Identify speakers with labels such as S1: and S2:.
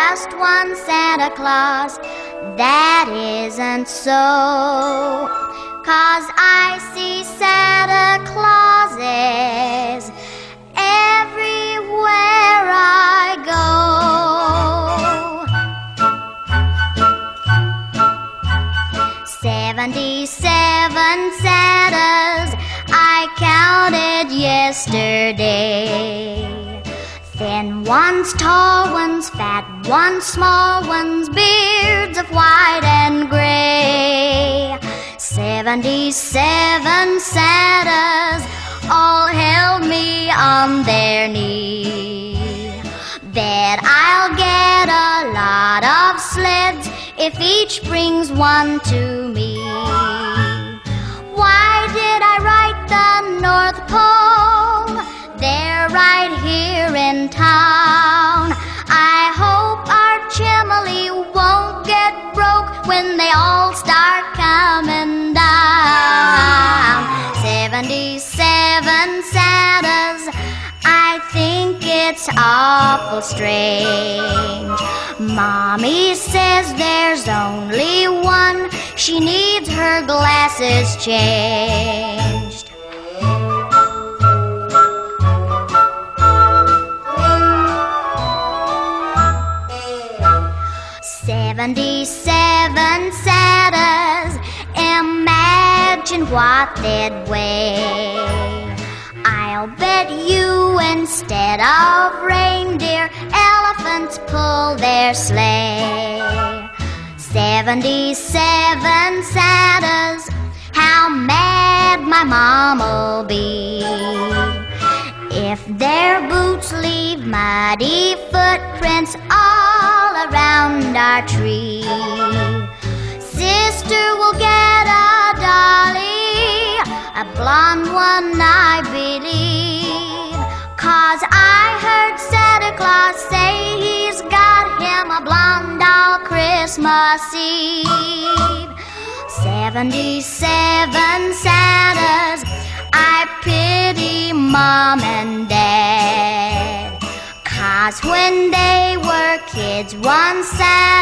S1: just one Santa Claus. That isn't so, 'cause I see Santa Clauses everywhere I go. 77 Santas I counted yesterday. Thin ones, tall ones, fat ones, small ones, beards of white and gray. 77 Santas all held me on their knee. Bet I'll get a lot of sleds if each brings one to me. Why did I write the North Pole? They're right here in town. I hope our chimney won't get broke when they all start coming down. 77 Santas, I think it's awful strange. Mommy says there's only one. She needs her glasses changed. 77 Santas, imagine what they'd weigh. I'll bet you instead of reindeer, elephants pull their sleigh. 77 Santas, how mad my mom'll be if their boots leave muddy footprints all around our tree. Sister will get a dolly, a blonde one I believe, 'cause I heard Santa Claus say he's got him a blonde doll Christmas Eve. 77 Santas, I pity Mom and Dad, 'cause when they were kids one Santa